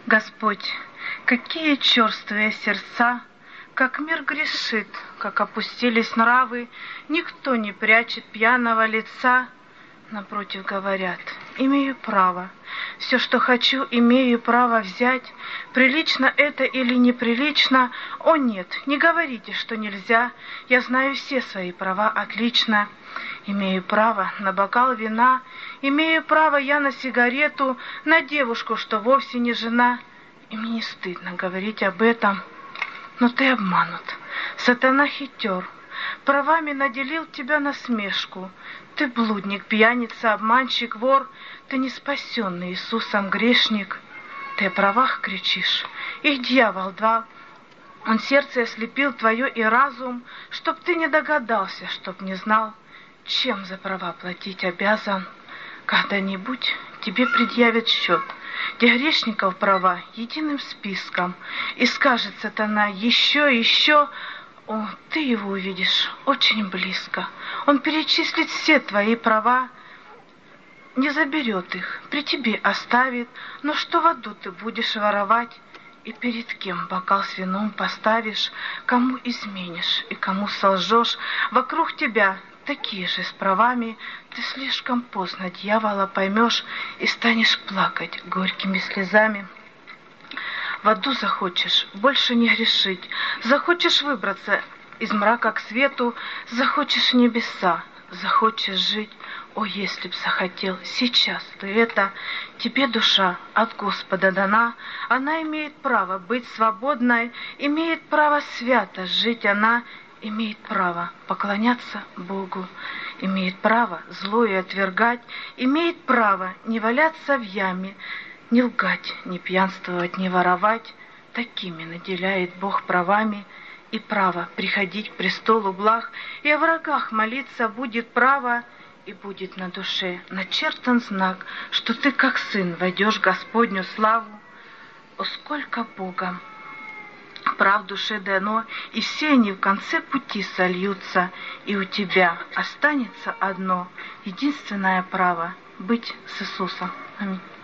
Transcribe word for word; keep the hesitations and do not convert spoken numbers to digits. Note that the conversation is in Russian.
Господь, какие черствые сердца, как мир грешит, как опустились нравы, никто не прячет пьяного лица. Напротив говорят, имею право, все, что хочу, имею право взять. Прилично это или неприлично? О нет, не говорите, что нельзя, я знаю все свои права отлично. Имею право на бокал вина, имею право я на сигарету, на девушку, что вовсе не жена. И мне не стыдно говорить об этом, но ты обманут, сатана хитер, правами наделил тебя насмешку. Ты блудник, пьяница, обманщик, вор, ты не спасенный Иисусом грешник. Ты о правах кричишь, их дьявол дал, он сердце ослепил твое и разум, чтоб ты не догадался, чтоб не знал, чем за права платить обязан. Когда-нибудь тебе предъявят счет, где грешников права единым списком, и скажет сатана еще, еще. О, ты его увидишь очень близко. Он перечислит все твои права, не заберет их, при тебе оставит. Но что в аду ты будешь воровать? И перед кем бокал с вином поставишь? Кому изменишь и кому солжешь? Вокруг тебя такие же с правами. Ты слишком поздно дьявола поймешь и станешь плакать горькими слезами. В аду захочешь больше не грешить, захочешь выбраться из мрака к свету, захочешь небеса, захочешь жить. О, если б захотел сейчас ты это, тебе душа от Господа дана, она имеет право быть свободной, имеет право свято жить она, имеет право поклоняться Богу, имеет право злое отвергать, имеет право не валяться в яме, не лгать, не пьянствовать, не воровать. Такими наделяет Бог правами, и право приходить к престолу благ, и о врагах молиться будет право, и будет на душе начертан знак, что ты, как сын, войдешь в Господню славу. О, сколько Богом прав душе дано, и все они в конце пути сольются, и у тебя останется одно, единственное право — быть с Иисусом. Аминь.